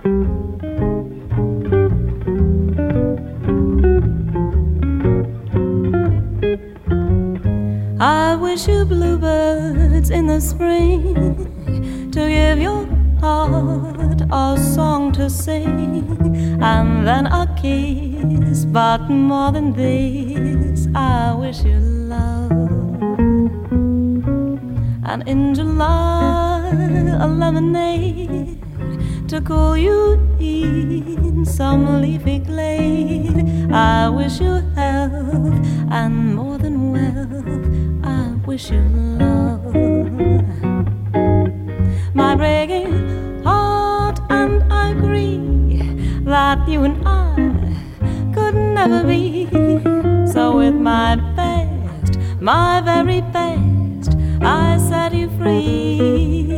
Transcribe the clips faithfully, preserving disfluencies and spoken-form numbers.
I wish you bluebirds in the spring to give your heart a song to sing, and then a kiss. But more than this, I wish you love. And in July, a lemonade to cool you in some leafy glade. I wish you health, and more than wealth, I wish you love. My breaking heart and I agree that you and I could never be. So with my best, my very best, I set you free.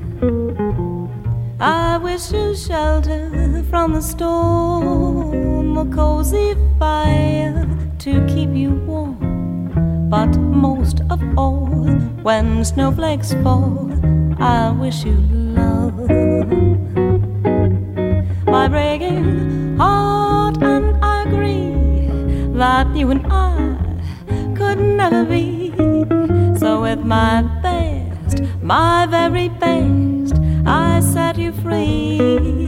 I wish you shelter from the storm, a cozy fire to keep you warm. But most of all, when snowflakes fall, I wish you love. My breaking heart and I agree that you and I could never be. So with my best, my very best, I set you free.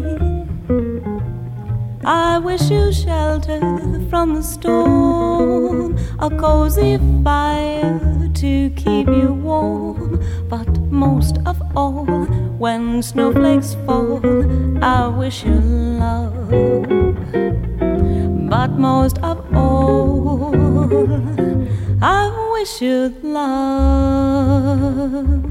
I wish you shelter from the storm, a cozy fire to keep you warm. But most of all, when snowflakes fall, I wish you love. But most of all, I wish you love.